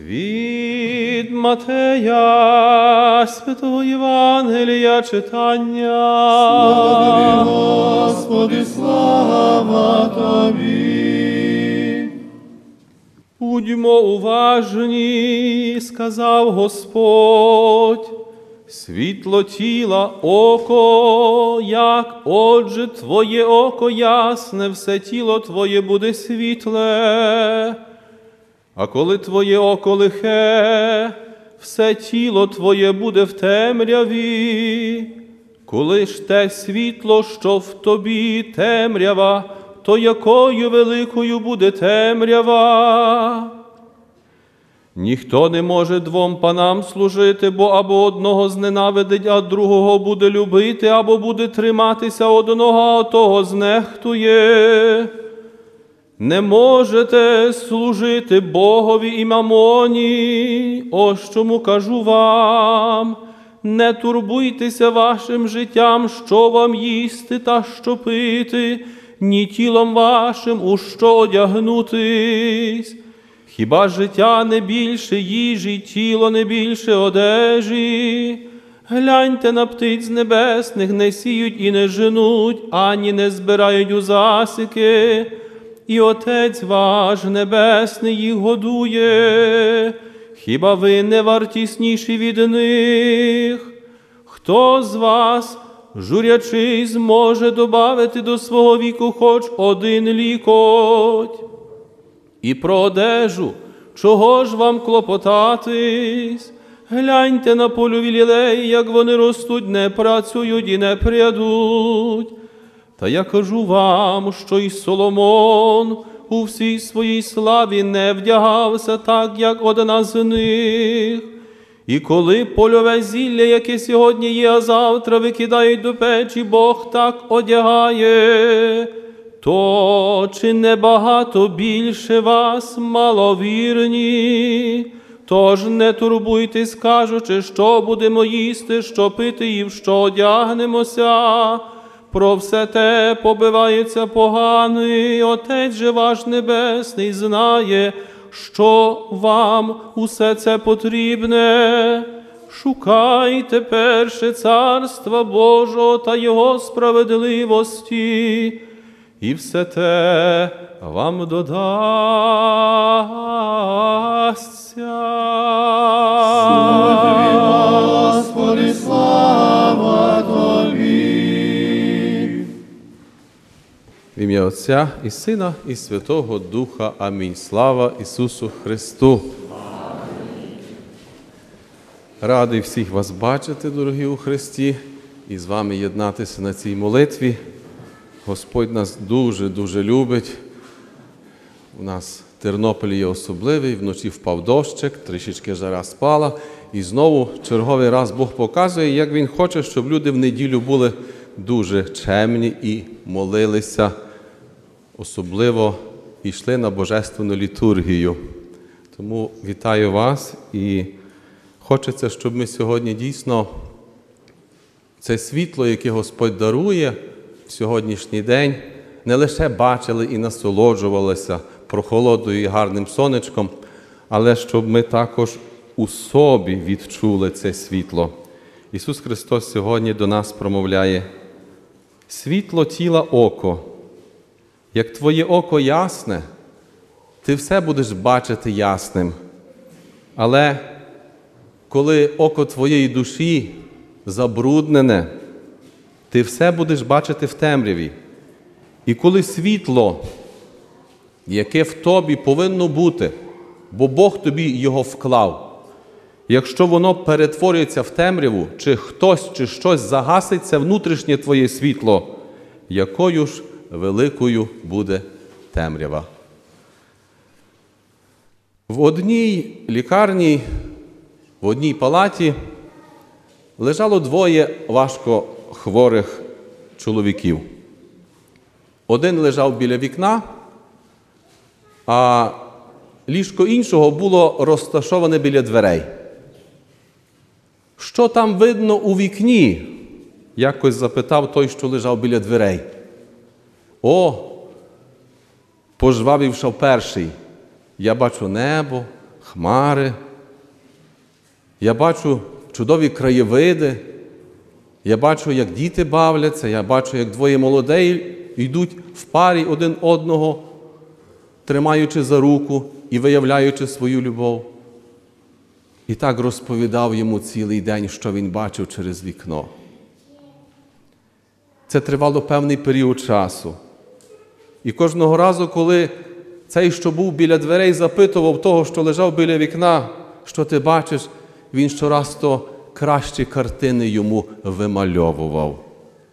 Від Матея Святого Євангелія читання. Слава тобі, Господи, слава тобі. Будьмо уважні, сказав Господь, світло тіла око, як отже твоє око ясне, все тіло твоє буде світле. А коли твоє око лихе, все тіло твоє буде в темряві. Коли ж те світло, що в тобі темрява, то якою великою буде темрява? Ніхто не може двом панам служити, бо або одного зненавидить, а другого буде любити, або буде триматися одного, а того знехтує. Не можете служити Богові і мамоні, ось чому кажу вам, не турбуйтеся вашим життям, що вам їсти та що пити, ні тілом вашим, у що одягнутись. Хіба життя не більше їжі, тіло не більше одежі? Гляньте на птиць небесних, не сіють і не женуть, ані не збирають у засіки, і Отець ваш Небесний їх годує. Хіба ви не вартісніші від них? Хто з вас, журячись, може добавити до свого віку хоч один лікоть? І про одежу, чого ж вам клопотатись? Гляньте на польові лілеї, як вони ростуть, не працюють і не прядуть. Та я кажу вам, що й Соломон у всій своїй славі не вдягався так, як одна з них. І коли польове зілля, яке сьогодні є, а завтра викидають до печі, Бог так одягає, то чи не багато більше вас, маловірні? Тож не турбуйтесь, кажучи, що будемо їсти, що пити і в що одягнемося. Про все те побивається поганий, Отець же ваш Небесний знає, що вам усе це потрібне. Шукайте перше Царства Божого та Його справедливості, і все те вам додасться. Слава тобі, Господи, слава тобі. В ім'я Отця і Сина, і Святого Духа. Амінь. Слава Ісусу Христу! Радий всіх вас бачити, дорогі у Христі, і з вами єднатися на цій молитві. Господь нас дуже любить. У нас Тернопіль є особливий, вночі впав дощик, трішечки жара спала. І знову черговий раз Бог показує, як Він хоче, щоб люди в неділю були дуже чемні і молилися, особливо йшли на Божественну літургію. Тому вітаю вас і хочеться, щоб ми сьогодні дійсно це світло, яке Господь дарує в сьогоднішній день, не лише бачили і насолоджувалися прохолодою і гарним сонечком, але щоб ми також у собі відчули це світло. Ісус Христос сьогодні до нас промовляє: «Світло тіла око. Як твоє око ясне, ти все будеш бачити ясним. Але коли око твоєї душі забруднене, ти все будеш бачити в темряві. І коли світло, яке в тобі повинно бути, бо Бог тобі його вклав, якщо воно перетворюється в темряву, чи хтось, чи щось загасить це внутрішнє твоє світло, якою ж великою буде темрява». В одній лікарні, в одній палаті лежало двоє важко хворих чоловіків. Один лежав біля вікна, а ліжко іншого було розташоване біля дверей. «Що там видно у вікні?» – якось запитав той, що лежав біля дверей. «О, пожвавівшав перший, я бачу небо, хмари, я бачу чудові краєвиди, я бачу, як діти бавляться, я бачу, як двоє молодей йдуть в парі один одного, тримаючи за руку і виявляючи свою любов. І так розповідав йому цілий день, що він бачив через вікно. Це тривало певний період часу. І кожного разу, коли цей, що був біля дверей, запитував того, що лежав біля вікна, що ти бачиш, він щораз то кращі картини йому вимальовував.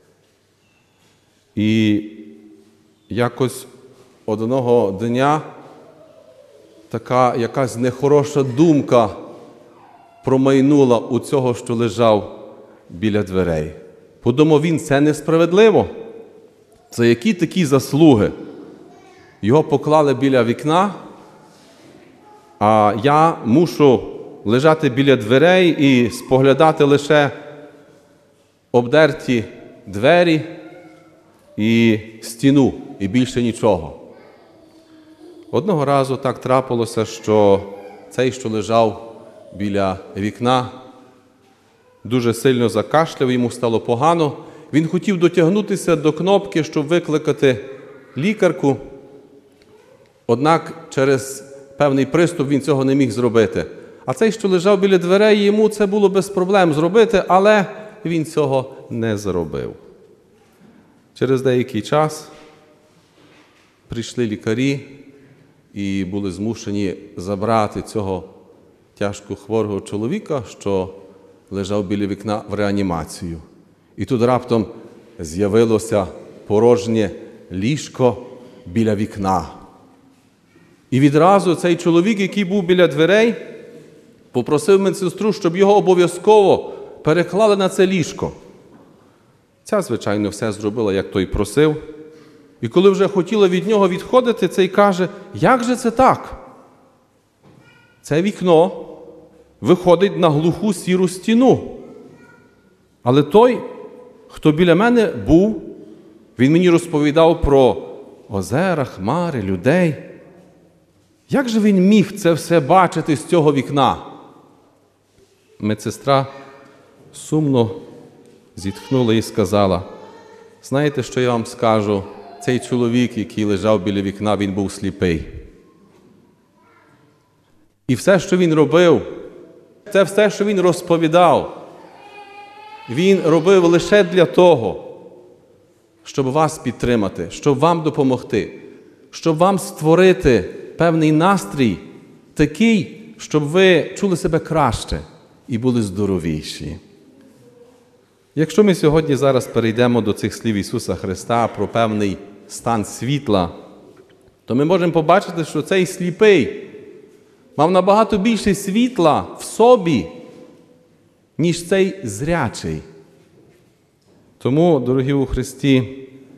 І якось одного дня така якась нехороша думка промайнула у цього, що лежав біля дверей. Подумав він, це несправедливо. За які такі заслуги? Його поклали біля вікна, а я мушу лежати біля дверей і споглядати лише обдерті двері і стіну, і більше нічого. Одного разу так трапилося, що цей, що лежав біля вікна, дуже сильно закашляв, йому стало погано. Він хотів дотягнутися до кнопки, щоб викликати лікарку, однак через певний приступ він цього не міг зробити. А цей, що лежав біля дверей, йому це було без проблем зробити, але він цього не зробив. Через деякий час прийшли лікарі і були змушені забрати цього тяжко хворого чоловіка, що лежав біля вікна, в реанімацію. І тут раптом з'явилося порожнє ліжко біля вікна. І відразу цей чоловік, який був біля дверей, попросив медсестру, щоб його обов'язково переклали на це ліжко. Ця, звичайно, все зробила, як той просив. І коли вже хотіла від нього відходити, цей каже, як же це так? Це вікно виходить на глуху сіру стіну. Але той, хто біля мене був, він мені розповідав про озера, хмари, людей. Як же він міг це все бачити з цього вікна? Медсестра сумно зітхнула і сказала, знаєте, що я вам скажу? Цей чоловік, який лежав біля вікна, він був сліпий. І все, що він робив, це все, що він розповідав, він робив лише для того, щоб вас підтримати, щоб вам допомогти, щоб вам створити певний настрій такий, щоб ви чули себе краще і були здоровіші. Якщо ми сьогодні зараз перейдемо до цих слів Ісуса Христа про певний стан світла, то ми можемо побачити, що цей сліпий мав набагато більше світла в собі, ніж цей зрячий. Тому, дорогі у Христі,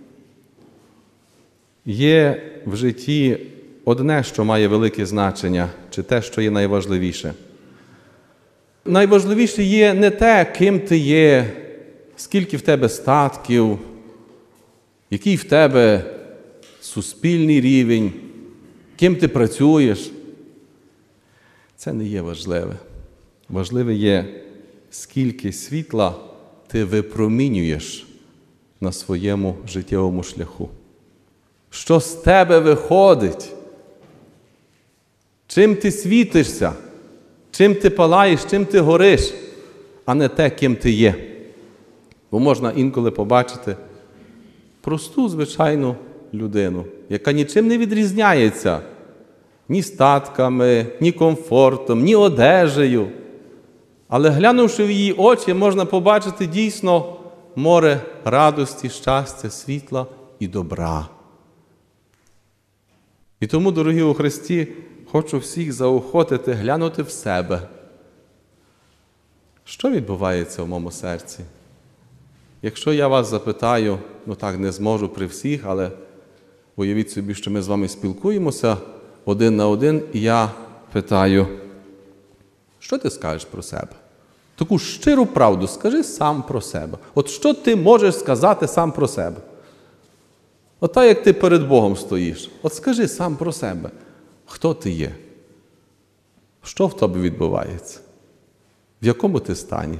є в житті одне, що має велике значення, чи те, що є найважливіше. Найважливіше є не те, ким ти є, скільки в тебе статків, який в тебе суспільний рівень, ким ти працюєш. Це не є важливе. Важливе є, скільки світла ти випромінюєш на своєму життєвому шляху. Що з тебе виходить? Чим ти світишся? Чим ти палаєш, чим ти гориш, а не те, ким ти є. Бо можна інколи побачити просту, звичайну людину, яка нічим не відрізняється ні статками, ні комфортом, ні одежею. Але глянувши в її очі, можна побачити дійсно море радості, щастя, світла і добра. І тому, дорогі у Христі, хочу всіх заохотити глянути в себе. Що відбувається в моєму серці? Якщо я вас запитаю, так не зможу при всіх, але уявіть собі, що ми з вами спілкуємося один на один, і я питаю, що ти скажеш про себе? Таку щиру правду скажи сам про себе. От що ти можеш сказати сам про себе? От так, як ти перед Богом стоїш. От скажи сам про себе, хто ти є. Що в тобі відбувається? В якому ти стані?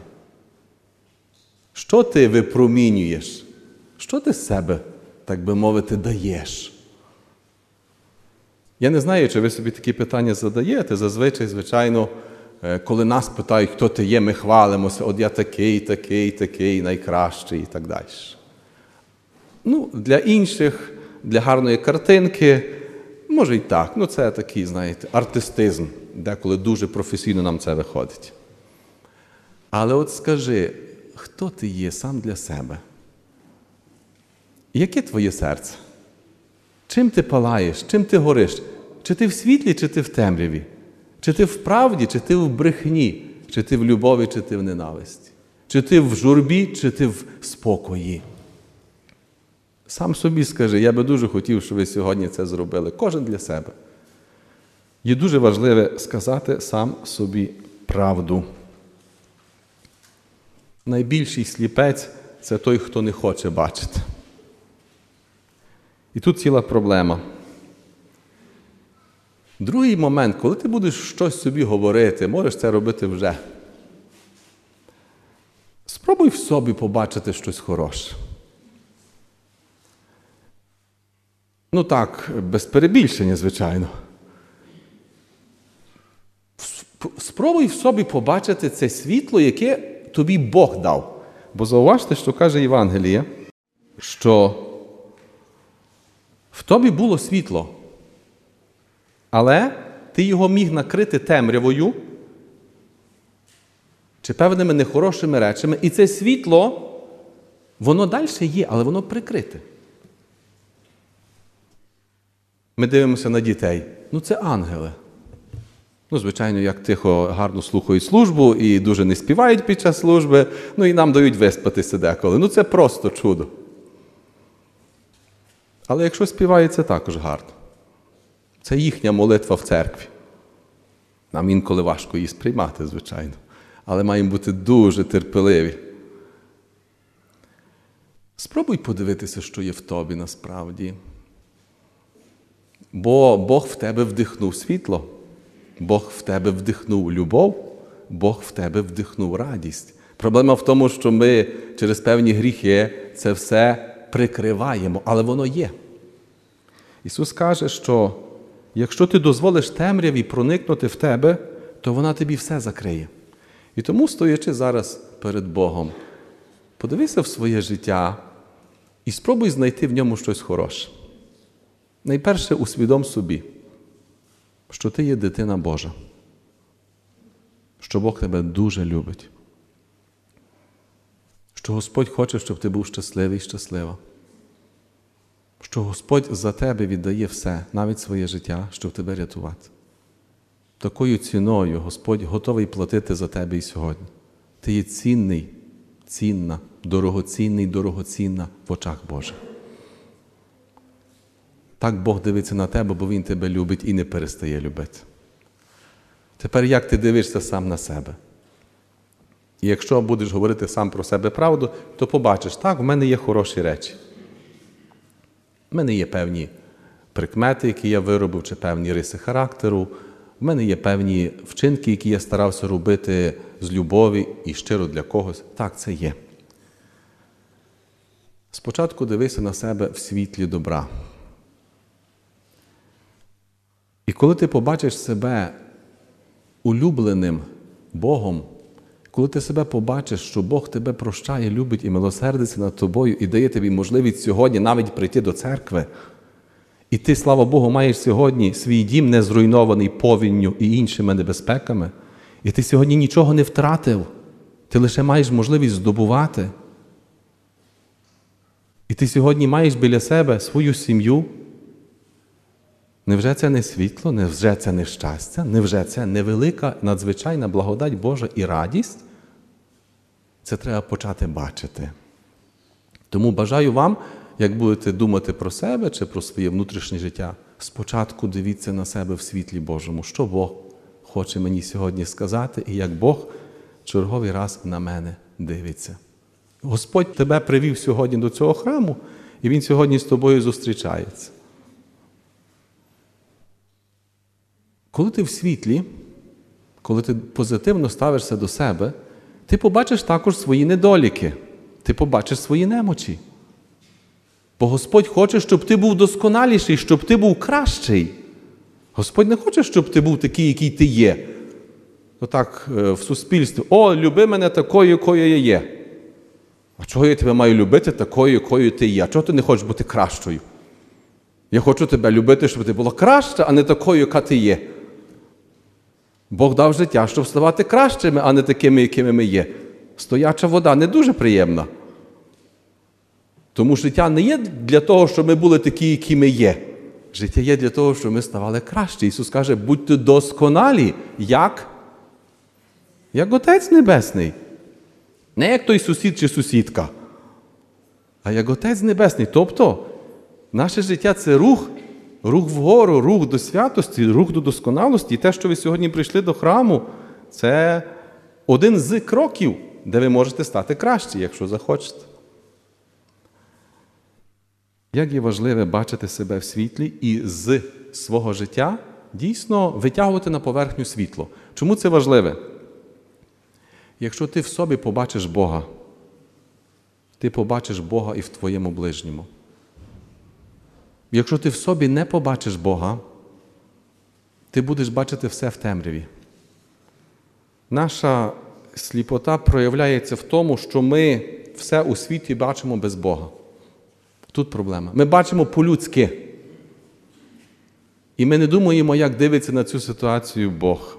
Що ти випромінюєш? Що ти з себе, так би мовити, даєш? Я не знаю, чи ви собі такі питання задаєте. Зазвичай, звичайно, коли нас питають, хто ти є, ми хвалимося, от я такий, такий, такий, найкращий і так далі. Для інших, для гарної картинки, може і так. Це такий, знаєте, артистизм, деколи дуже професійно нам це виходить. Але от скажи, хто ти є сам для себе? Яке твоє серце? Чим ти палаєш? Чим ти гориш? Чи ти в світлі, чи ти в темряві? Чи ти в правді, чи ти в брехні? Чи ти в любові, чи ти в ненависті? Чи ти в журбі, чи ти в спокої? Сам собі скажи, я би дуже хотів, щоб ви сьогодні це зробили. Кожен для себе. Є дуже важливе сказати сам собі правду. Найбільший сліпець – це той, хто не хоче бачити. І тут ціла проблема. Другий момент, коли ти будеш щось собі говорити, можеш це робити вже. Спробуй в собі побачити щось хороше. Так, без перебільшення, звичайно. Спробуй в собі побачити це світло, яке тобі Бог дав. Бо зауважте, що каже Євангеліє, що в тобі було світло, але ти його міг накрити темрявою чи певними нехорошими речами, і це світло, воно далі є, але воно прикрите. Ми дивимося на дітей. Це ангели. Звичайно, як тихо, гарно слухають службу і дуже не співають під час служби, і нам дають виспатися деколи. Це просто чудо. Але якщо співають, це також гарно. Це їхня молитва в церкві. Нам інколи важко її сприймати, звичайно. Але маємо бути дуже терпеливі. Спробуй подивитися, що є в тобі насправді. Бо Бог в тебе вдихнув світло. Бог в тебе вдихнув любов. Бог в тебе вдихнув радість. Проблема в тому, що ми через певні гріхи це все прикриваємо, але воно є. Ісус каже, що якщо ти дозволиш темряві проникнути в тебе, то вона тобі все закриє. І тому, стоячи зараз перед Богом, подивися в своє життя і спробуй знайти в ньому щось хороше. Найперше, усвідом собі, що ти є дитина Божа, що Бог тебе дуже любить, що Господь хоче, щоб ти був щасливий і щаслива, що Господь за тебе віддає все, навіть своє життя, щоб тебе рятувати. Такою ціною Господь готовий платити за тебе і сьогодні. Ти є цінний, цінна, дорогоцінний, дорогоцінна в очах Божих. Так Бог дивиться на тебе, бо Він тебе любить і не перестає любити. Тепер як ти дивишся сам на себе? І якщо будеш говорити сам про себе правду, то побачиш, так, в мене є хороші речі. В мене є певні прикмети, які я виробив, чи певні риси характеру. В мене є певні вчинки, які я старався робити з любові і щиро для когось. Так, це є. Спочатку дивися на себе в світлі добра. І коли ти побачиш себе улюбленим Богом, коли ти себе побачиш, що Бог тебе прощає, любить і милосердиться над тобою і дає тобі можливість сьогодні навіть прийти до церкви, і ти, слава Богу, маєш сьогодні свій дім не зруйнований повінню і іншими небезпеками, і ти сьогодні нічого не втратив, ти лише маєш можливість здобувати. І ти сьогодні маєш біля себе свою сім'ю. Невже це не світло, невже це не щастя, невже це не велика, надзвичайна благодать Божа і радість? Це треба почати бачити. Тому бажаю вам, як будете думати про себе чи про своє внутрішнє життя, спочатку дивіться на себе в світлі Божому, що Бог хоче мені сьогодні сказати і як Бог черговий раз на мене дивиться. Господь тебе привів сьогодні до цього храму, і Він сьогодні з тобою зустрічається. Коли ти в світлі, коли ти позитивно ставишся до себе, ти побачиш також свої недоліки, ти побачиш свої немочі. Бо Господь хоче, щоб ти був досконаліший, щоб ти був кращий. Господь не хоче, щоб ти був такий, який ти є. Отак в суспільстві. О, люби мене такою, якою я є. А чого я тебе маю любити такою, якою ти є? А чого ти не хочеш бути кращою? Я хочу тебе любити, щоб ти була краща, а не такою, яка ти є. Бог дав життя, щоб ставати кращими, а не такими, якими ми є. Стояча вода не дуже приємна. Тому життя не є для того, щоб ми були такі, які ми є. Життя є для того, щоб ми ставали кращі. Ісус каже, будьте досконалі, як Отець Небесний. Не як той сусід чи сусідка, а як Отець Небесний. Тобто, наше життя – це рух вгору, рух до святості, рух до досконалості. І те, що ви сьогодні прийшли до храму, це один з кроків, де ви можете стати кращі, якщо захочете. Як є важливе бачити себе в світлі і з свого життя дійсно витягувати на поверхню світло. Чому це важливе? Якщо ти в собі побачиш Бога, ти побачиш Бога і в твоєму ближньому. Якщо ти в собі не побачиш Бога, ти будеш бачити все в темряві. Наша сліпота проявляється в тому, що ми все у світі бачимо без Бога. Тут проблема. Ми бачимо по-людськи. І ми не думаємо, як дивиться на цю ситуацію Бог.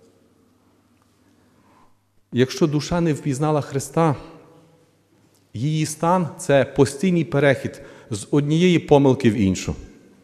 Якщо душа не впізнала Христа, її стан – це постійний перехід з однієї помилки в іншу.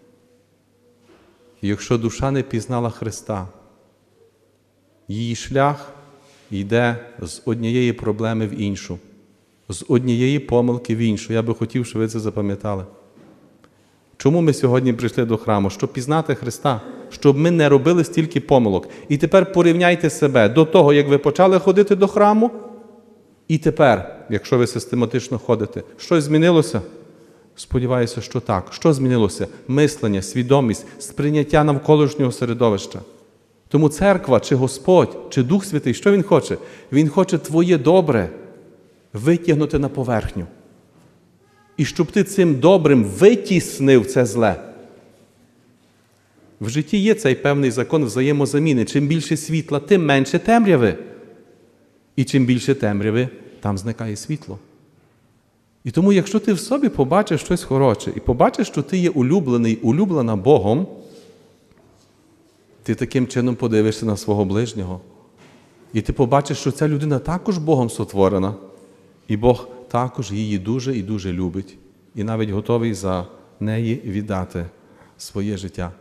Якщо душа не пізнала Христа, її шлях йде з однієї проблеми в іншу, з однієї помилки в іншу. Я би хотів, щоб ви це запам'ятали. Чому ми сьогодні прийшли до храму? Щоб пізнати Христа, щоб ми не робили стільки помилок. І тепер порівняйте себе до того, як ви почали ходити до храму, і тепер, якщо ви систематично ходите. Щось змінилося? Сподіваюся, що так. Що змінилося? Мислення, свідомість, сприйняття навколишнього середовища. Тому церква, чи Господь, чи Дух Святий, що Він хоче? Він хоче твоє добре витягнути на поверхню. І щоб ти цим добрим витіснив це зле. В житті є цей певний закон взаємозаміни. Чим більше світла, тим менше темряви. І чим більше темряви, там зникає світло. І тому, якщо ти в собі побачиш щось хороше, і побачиш, що ти є улюблений, улюблена Богом, ти таким чином подивишся на свого ближнього. І ти побачиш, що ця людина також Богом сотворена. І Бог також її дуже і дуже любить. І навіть готовий за неї віддати своє життя.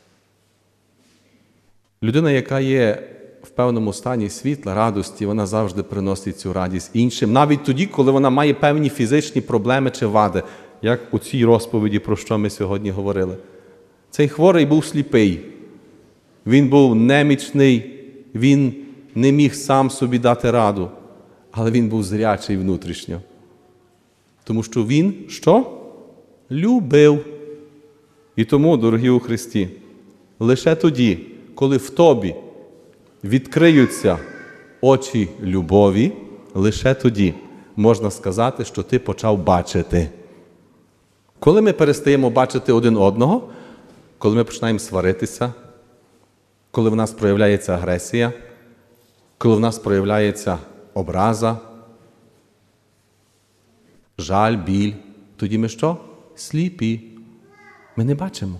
Людина, яка є в певному стані світла, радості, вона завжди приносить цю радість іншим. Навіть тоді, коли вона має певні фізичні проблеми чи вади. Як у цій розповіді, про що ми сьогодні говорили. Цей хворий був сліпий. Він був немічний. Він не міг сам собі дати раду. Але він був зрячий внутрішньо. Тому що він, що? Любив. І тому, дорогі у Христі, лише тоді, коли в тобі відкриються очі любові, лише тоді можна сказати, що ти почав бачити. Коли ми перестаємо бачити один одного, коли ми починаємо сваритися, коли в нас проявляється агресія, коли в нас проявляється образа, жаль, біль, тоді ми що? Сліпі. Ми не бачимо.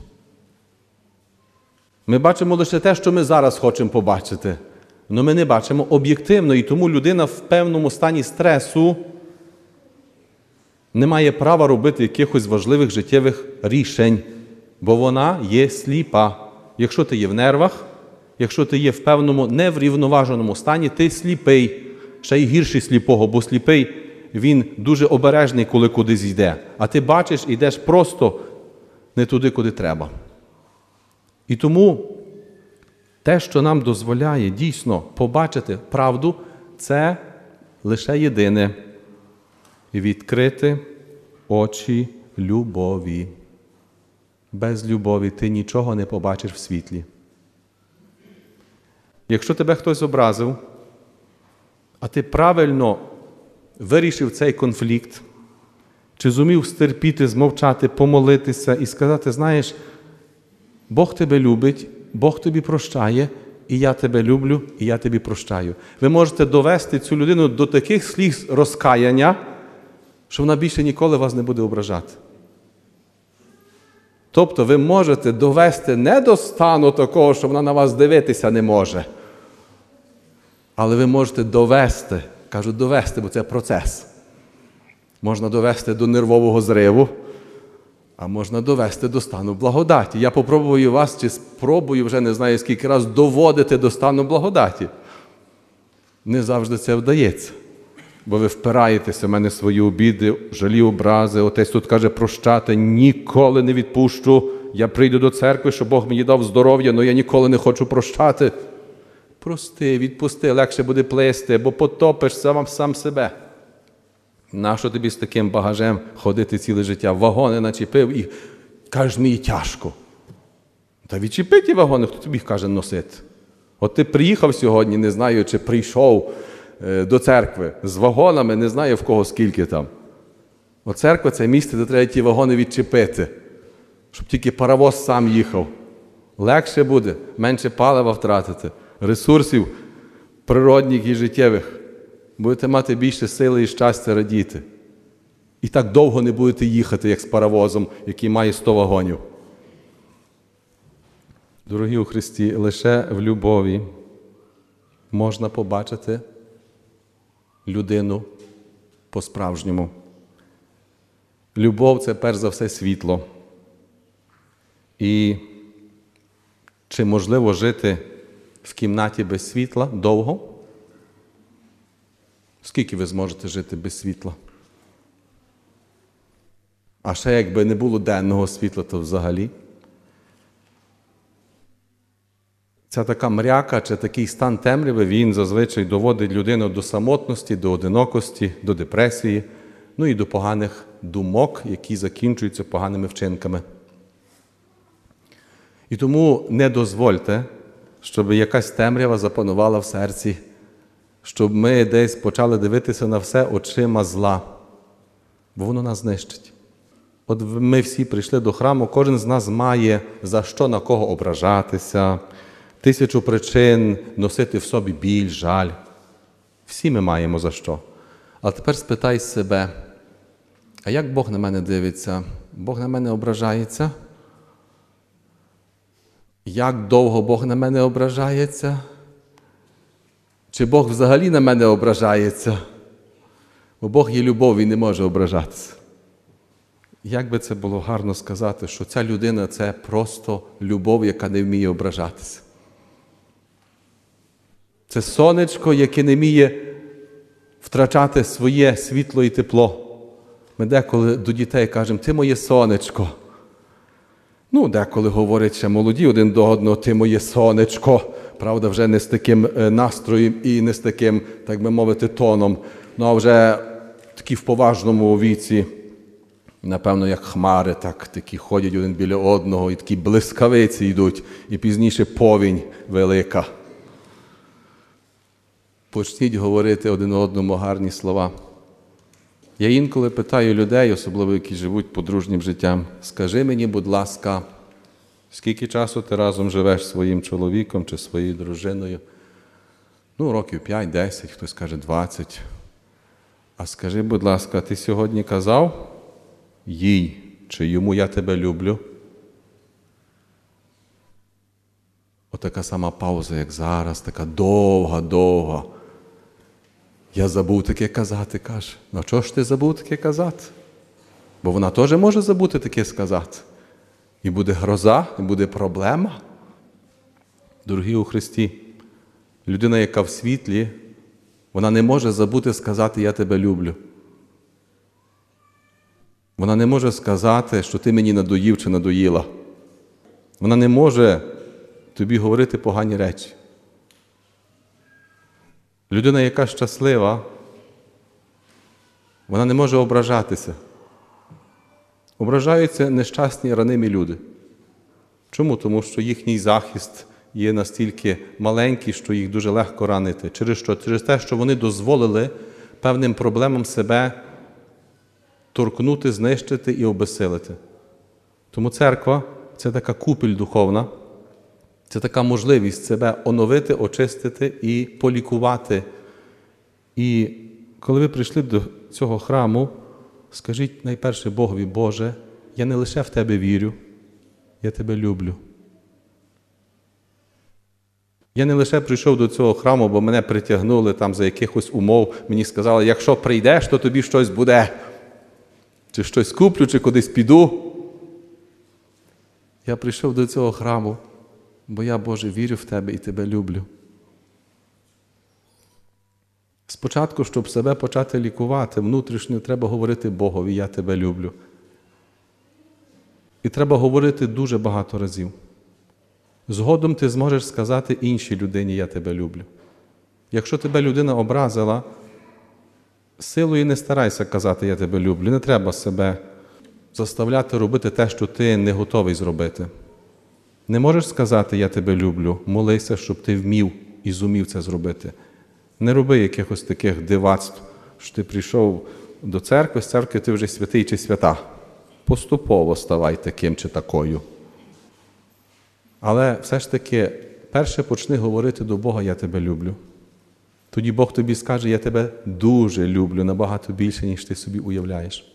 Ми бачимо лише те, що ми зараз хочемо побачити. Але ми не бачимо об'єктивно, і тому людина в певному стані стресу не має права робити якихось важливих життєвих рішень, бо вона є сліпа. Якщо ти є в нервах, якщо ти є в певному неврівноваженому стані, ти сліпий. Ще й гірший сліпого, бо сліпий, він дуже обережний, коли кудись йде. А ти бачиш, йдеш просто не туди, куди треба. І тому те, що нам дозволяє дійсно побачити правду, це лише єдине – відкрити очі любові. Без любові ти нічого не побачиш в світлі. Якщо тебе хтось образив, а ти правильно вирішив цей конфлікт, чи зумів стерпіти, змовчати, помолитися і сказати, знаєш, Бог тебе любить, Бог тобі прощає, і я тебе люблю, і я тобі прощаю. Ви можете довести цю людину до таких сліз розкаяння, що вона більше ніколи вас не буде ображати. Тобто ви можете довести не до стану такого, що вона на вас дивитися не може, але ви можете довести, кажу довести, бо це процес. Можна довести до нервового зриву, а можна довести до стану благодаті. Я попробую вас, чи спробую, вже не знаю скільки раз, доводити до стану благодаті. Не завжди це вдається. Бо ви впираєтеся в мене свої обіди, жалі образи. Отець тут каже, прощати ніколи не відпущу. Я прийду до церкви, щоб Бог мені дав здоров'я, але я ніколи не хочу прощати. Прости, відпусти, легше буде плисти, бо потопиш сам себе. Нащо тобі з таким багажем ходити ціле життя? Вагони начепив і кажеш, мені тяжко. Та відчепи ті вагони, хто тобі їх каже носити? От ти приїхав сьогодні, не знаю, чи прийшов до церкви з вагонами, не знаю в кого скільки там. От церква – це місце, де треба ті вагони відчепити, щоб тільки паровоз сам їхав. Легше буде, менше палива втратити, ресурсів природних і життєвих. Будете мати більше сили і щастя радіти. І так довго не будете їхати, як з паровозом, який має 100 вагонів. Дорогі у Христі, лише в любові можна побачити людину по-справжньому. Любов – це перш за все світло. І чи можливо жити в кімнаті без світла довго? Скільки ви зможете жити без світла? А ще якби не було денного світла, то взагалі. Ця така мряка чи такий стан темряви, він зазвичай доводить людину до самотності, до одинокості, до депресії, ну і до поганих думок, які закінчуються поганими вчинками. І тому не дозвольте, щоб якась темрява запанувала в серці, щоб ми десь почали дивитися на все очима зла, бо воно нас знищить. От ми всі прийшли до храму, кожен з нас має за що на кого ображатися, 1000 причин носити в собі біль, жаль. Всі ми маємо за що. Але тепер спитай себе, а як Бог на мене дивиться? Бог на мене ображається? Як довго Бог на мене ображається? Чи Бог взагалі на мене ображається? Бо Бог є любов, Він не може ображатися. Як би це було гарно сказати, що ця людина – це просто любов, яка не вміє ображатися. Це сонечко, яке не вміє втрачати своє світло і тепло. Ми деколи до дітей кажемо, ти моє сонечко. Ну, деколи говорять ще молоді один до одного, ти моє сонечко. Правда, вже не з таким настроєм і не з таким, так би мовити, тоном. Ну, а вже такі в поважному віці, напевно, як хмари, такі ходять один біля одного, і такі блискавиці йдуть, і пізніше повінь велика. Почніть говорити один одному гарні слова. Я інколи питаю людей, особливо які живуть подружнім життям, скажи мені, будь ласка, скільки часу ти разом живеш зі своїм чоловіком чи своєю дружиною? Ну, років 5-10, хтось каже 20. А скажи, будь ласка, ти сьогодні казав їй чи йому я тебе люблю? Отака сама пауза, як зараз, така довга. Я забув таке казати, каже. Ну, чого ж ти забув таке казати? Бо вона теж може забути таке сказати. І буде гроза, і буде проблема. Дорогі у Христі, людина, яка в світлі, вона не може забути сказати «я тебе люблю». Вона не може сказати, що ти мені надоїв чи надоїла. Вона не може тобі говорити погані речі. Людина, яка щаслива, вона не може ображатися. Ображаються нещасні, ранимі люди. Чому? Тому що їхній захист, є настільки маленькі, що їх дуже легко ранити. Через що? Через те, що вони дозволили певним проблемам себе торкнути, знищити і обезсилити. Тому церква – це така купіль духовна, це така можливість себе оновити, очистити і полікувати. І коли ви прийшли до цього храму, скажіть найперше Богові: Боже, я не лише в Тебе вірю, я Тебе люблю. Я не лише прийшов до цього храму, бо мене притягнули там за якихось умов, мені сказали: якщо прийдеш, то тобі щось буде. Чи щось куплю, чи кудись піду. Я прийшов до цього храму, бо я, Боже, вірю в Тебе і Тебе люблю. Спочатку, щоб себе почати лікувати, внутрішньо треба говорити Богові: я Тебе люблю. І треба говорити дуже багато разів. Згодом ти зможеш сказати іншій людині: я Тебе люблю. Якщо тебе людина образила, силою не старайся казати: я Тебе люблю. Не треба себе заставляти робити те, що ти не готовий зробити. Не можеш сказати: я Тебе люблю. Молися, щоб ти вмів і зумів це зробити. Не роби якихось таких дивацтв, що ти прийшов до церкви, з церкви ти вже святий чи свята. Поступово ставай таким чи такою. Але все ж таки, перше почни говорити до Бога: я Тебе люблю. Тоді Бог тобі скаже: я Тебе дуже люблю, набагато більше, ніж ти собі уявляєш.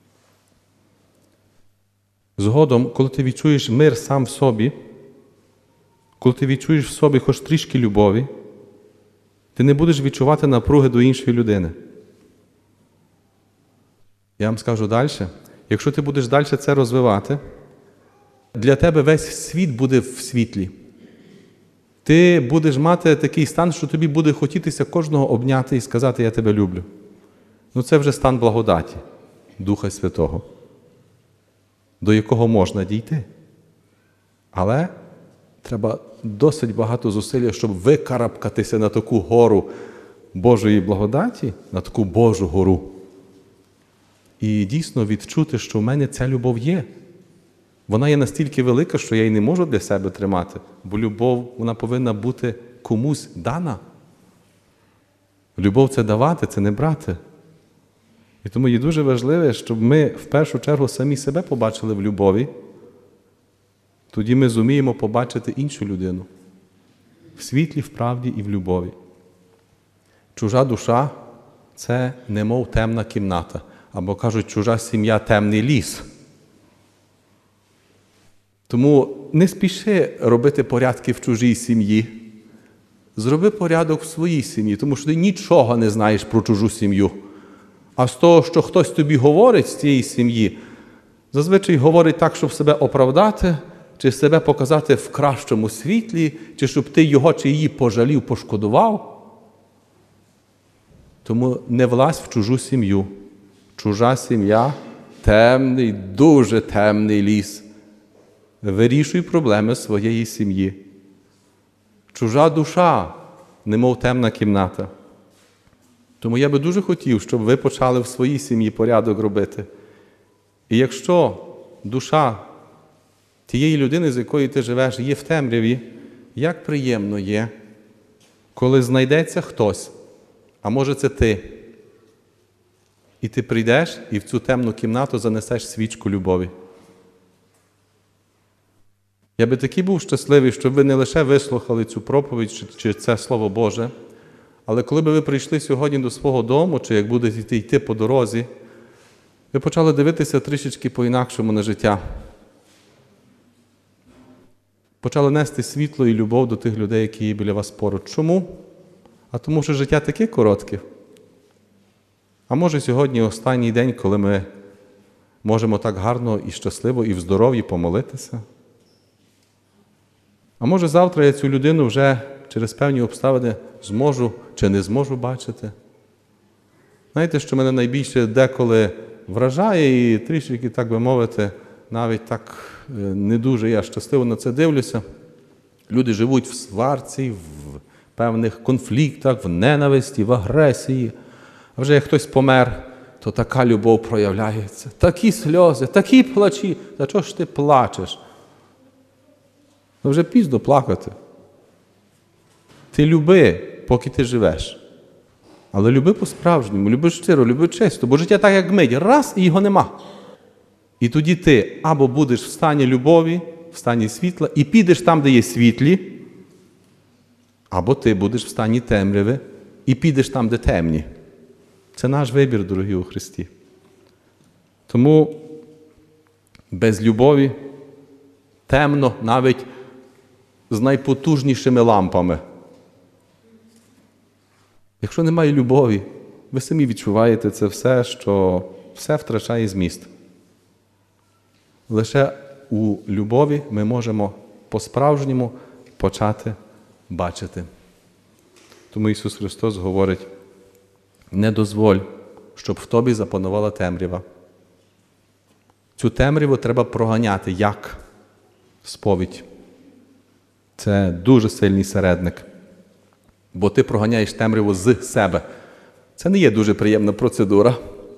Згодом, коли ти відчуєш мир сам в собі, коли ти відчуєш в собі хоч трішки любові, ти не будеш відчувати напруги до іншої людини. Я вам скажу далі. Якщо ти будеш далі це розвивати, для тебе весь світ буде в світлі. Ти будеш мати такий стан, що тобі буде хотітися кожного обняти і сказати: я Тебе люблю. Це вже стан благодаті Духа Святого, до якого можна дійти. Але треба досить багато зусиль, щоб викарабкатися на таку гору Божої благодаті, на таку Божу гору. І дійсно відчути, що в мене ця любов є. Вона є настільки велика, що я її не можу для себе тримати, бо любов, вона повинна бути комусь дана. Любов – це давати, це не брати. І тому є дуже важливо, щоб ми в першу чергу самі себе побачили в любові, тоді ми зуміємо побачити іншу людину в світлі, в правді і в любові. Чужа душа – це немов темна кімната, або кажуть, чужа сім'я – темний ліс. Тому не спіши робити порядки в чужій сім'ї. Зроби порядок в своїй сім'ї, тому що ти нічого не знаєш про чужу сім'ю. А з того, що хтось тобі говорить з цієї сім'ї, зазвичай говорить так, щоб себе оправдати, чи себе показати в кращому світлі, чи щоб ти його чи її пожалів, пошкодував. Тому не влазь в чужу сім'ю. Чужа сім'я – темний, дуже темний ліс. Вирішуй проблеми своєї сім'ї. Чужа душа, немов темна кімната. Тому я би дуже хотів, щоб ви почали в своїй сім'ї порядок робити. І якщо душа тієї людини, з якою ти живеш, є в темряві, як приємно є, коли знайдеться хтось, а може це ти, і ти прийдеш і в цю темну кімнату занесеш свічку любові. Я би такий був щасливий, щоб ви не лише вислухали цю проповідь, чи це Слово Боже, але коли б ви прийшли сьогодні до свого дому, чи як будете йти по дорозі, ви почали дивитися трішечки по-інакшому на життя. Почали нести світло і любов до тих людей, які є біля вас поруч. Чому? А тому, що життя таке коротке. А може сьогодні останній день, коли ми можемо так гарно і щасливо, і в здоров'ї помолитися. А може завтра я цю людину вже через певні обставини зможу чи не зможу бачити. Знаєте, що мене найбільше деколи вражає і трішки, так би мовити, навіть так не дуже я щасливо на це дивлюся. Люди живуть в сварці, в певних конфліктах, в ненависті, в агресії. А вже як хтось помер, то така любов проявляється. Такі сльози, такі плачі. Та чого ж ти плачеш? Вже пізно плакати. ти люби, поки ти живеш. Але люби по-справжньому, люби щиро, люби чисто, бо життя так, як мить, раз, і його нема. І тоді ти або будеш в стані любові, в стані світла, і підеш там, де є світлі, або ти будеш в стані темряви, і підеш там, де темні. Це наш вибір, дорогі у Христі. Тому без любові темно навіть з найпотужнішими лампами. Якщо немає любові, ви самі відчуваєте це все, що все втрачає зміст. Лише у любові ми можемо по-справжньому почати бачити. Тому Ісус Христос говорить: не дозволь, щоб в тобі запанувала темрява. Цю темряву треба проганяти. Як? Сповідь. Це дуже сильний середник. Бо ти проганяєш темряву з себе. Це не є дуже приємна процедура.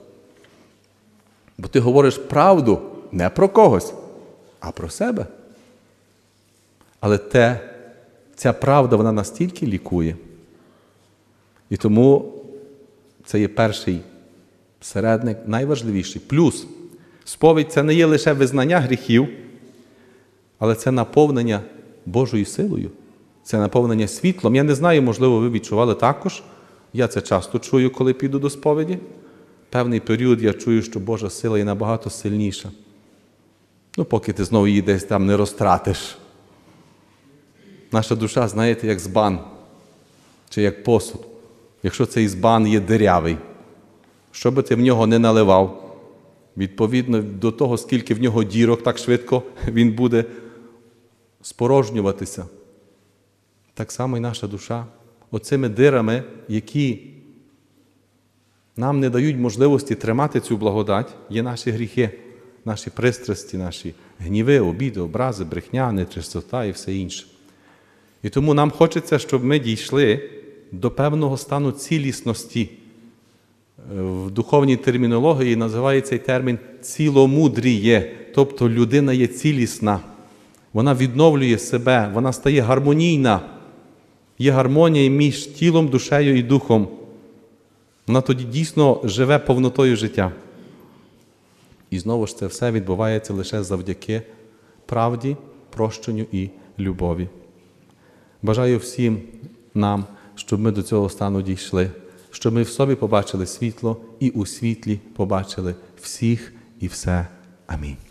Бо ти говориш правду не про когось, а про себе. Але ця правда, вона настільки лікує. І тому це є перший середник, найважливіший. Плюс, сповідь – це не є лише визнання гріхів, але це наповнення Божою силою. Це наповнення світлом. Я не знаю, можливо, ви відчували також. Я це часто чую, коли піду до сповіді. Певний період я чую, що Божа сила є набагато сильніша. Поки ти знову її десь там не розтратиш. Наша душа, знаєте, як збан. Чи як посуд. Якщо цей збан є дирявий, що би ти в нього не наливав, відповідно до того, скільки в нього дірок, так швидко він буде спорожнюватися. Так само і наша душа. Оцими дирами, які нам не дають можливості тримати цю благодать, є наші гріхи, наші пристрасті, наші гніви, обіди, образи, брехня, нечистота і все інше. І тому нам хочеться, щоб ми дійшли до певного стану цілісності. В духовній термінології називає цей термін ціломудріє, тобто людина є цілісна. Вона відновлює себе, вона стає гармонійна. Є гармонія між тілом, душею і духом. Вона тоді дійсно живе повнотою життя. І знову ж це все відбувається лише завдяки правді, прощенню і любові. Бажаю всім нам, щоб ми до цього стану дійшли, щоб ми в собі побачили світло і у світлі побачили всіх і все. Амінь.